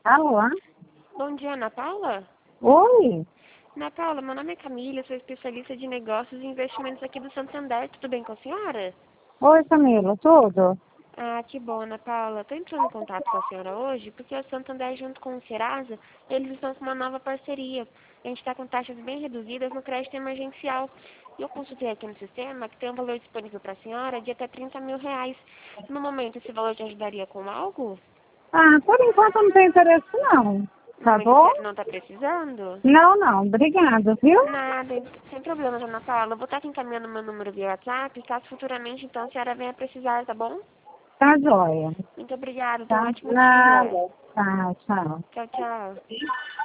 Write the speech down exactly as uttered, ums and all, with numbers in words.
Alô? Bom dia, Ana Paula. Oi? Ana Paula, meu nome é Camila, sou especialista de negócios e investimentos aqui do Santander. Tudo bem com a senhora? Oi, Camila, tudo? Ah, que bom, Ana Paula. Estou entrando em contato com a senhora hoje porque o Santander, junto com o Serasa, eles estão com uma nova parceria. A gente está com taxas bem reduzidas no crédito emergencial. E eu consultei aqui no sistema que tem um valor disponível para a senhora de até trinta mil reais. No momento, esse valor te ajudaria com algo? Ah, por enquanto eu não tenho interesse não, tá Mas a bom? senhora não está precisando? Não, não, obrigada, viu? Nada, sem problemas, Ana Paula. Eu vou estar aqui encaminhando meu número via WhatsApp, caso futuramente, então, a senhora venha precisar, tá bom? Tá joia. Muito obrigada, tenha um Tá? ótimo dia. Nada. Tá, tchau. Tchau, tchau.